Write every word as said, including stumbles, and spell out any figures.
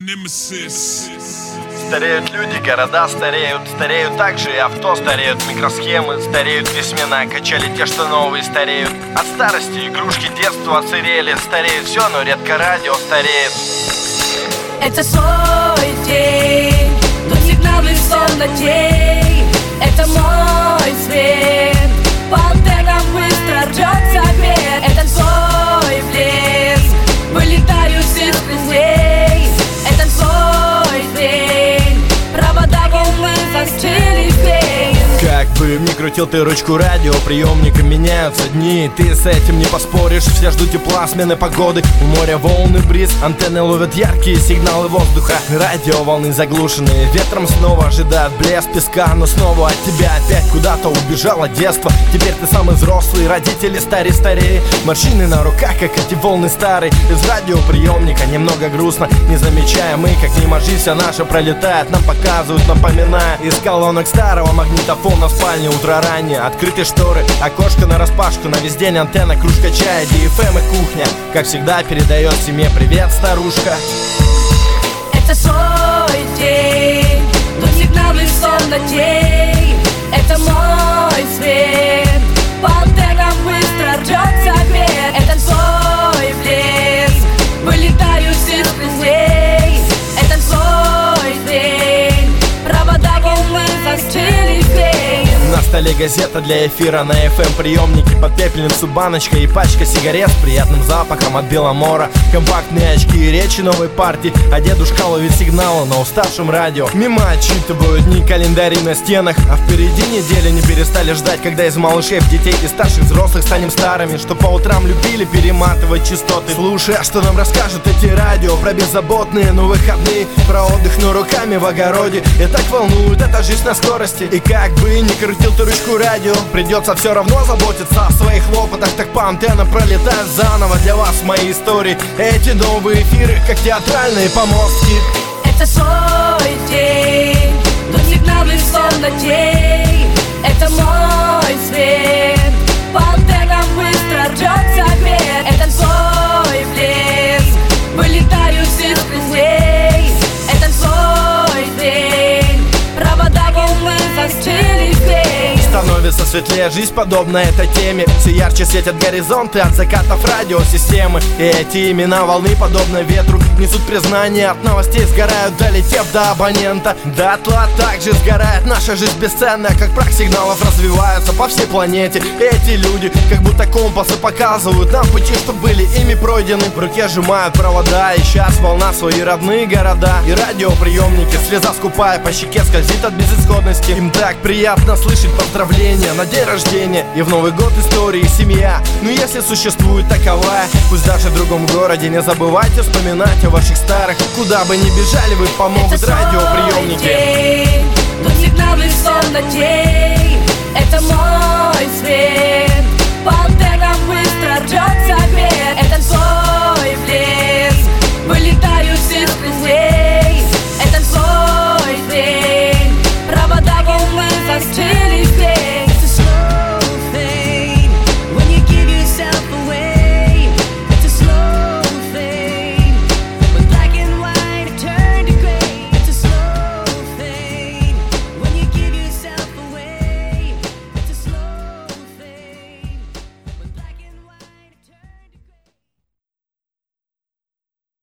Nemesis. Стареют люди, города стареют, стареют также и авто, стареют микросхемы, стареют письмена, качали те, что новые стареют. От старости игрушки детства оцерели, стареет все, но редко радио стареет. Это свой день, тут сигналы соннотей. Это мой свет, по антеннам быстро рвется свет. Это свой блеск, вылетают с их друзей. Это свой день, провода волны застыли здесь. Как бы ни крутил ты ручку радиоприемника, меняются дни, ты с этим не поспоришь. Все ждут тепла, смены погоды, у моря волны бриз, антенны ловят яркие сигналы воздуха. Радио волны заглушенные, ветром снова ожидают блеск песка. Но снова от тебя опять куда-то убежало детство. Теперь ты самый взрослый, родители старее старее. Морщины на руках, как эти волны старые. Из радиоприемника немного грустно, не замечая мы, как мимо жизнь вся наша пролетает. Нам показывают, напоминая из колонок старого магнитофона. На спальне утро ранее, открыты шторы, окошко нараспашку, на весь день антенна, кружка чая, ди эф эм и кухня. Как всегда передает семье привет, старушка. Это свой день, тут сигналы соннотей. Это мой свет, по антеннам быстро рвется свет. Это свой блеск, вылетают с их друзей. Это свой день, провода волны застыли здесь. На столе газета для эфира, на эф эм приемнике под пепельницу баночка и пачка сигарет с приятным запахом от Беломора. Компактные очки и речи новой партии, а дедушка ловит сигналы на уставшем радио. Мимо отчитывают дни календари на стенах, а впереди недели не перестали ждать, когда из малышей, детей и старших взрослых станем старыми, что по утрам любили перематывать частоты. Слушай, а что нам расскажут эти радио про беззаботные, ну выходные, про отдых, но руками в огороде. И так волнует эта жизнь на скорости. И как бы ни крутил ты ручку радио, придется все равно заботиться о своих хлопотах. Так по антеннам пролетают заново для вас мои истории. Эти новые эфиры, как театральные помостки. Это свой день, тут сигналы соннотей. Это мой свет, по антеннам быстро рвется свет. Это свой блеск, вылетают с их друзей. Это свой день, провода волны застыли здесь. Становится светлее жизнь, подобно этой теме. Все ярче светят горизонты от закатов радиосистемы. И эти имена волны, подобно ветру, несут признание от новостей, сгорают, долетев до абонента. Дотла также сгорает наша жизнь бесценная, как прах сигналов развиваются по всей планете. Эти люди, как будто компасы, показывают нам пути, что были ими пройдены. В руке сжимают провода, и сейчас волна свои родные города. И радиоприемники, слеза скупая, по щеке скользит от безысходности. Им так приятно слышать поздравления на день рождения и в Новый год истории семья. Но если существует таковая, пусть даже в другом городе, не забывайте вспоминать о ваших старых. Куда бы ни бежали, вы помогут радиоприемники. День, тут сигналы соннотей. Это мой свет, по антеннам быстро рвется свет. Это свой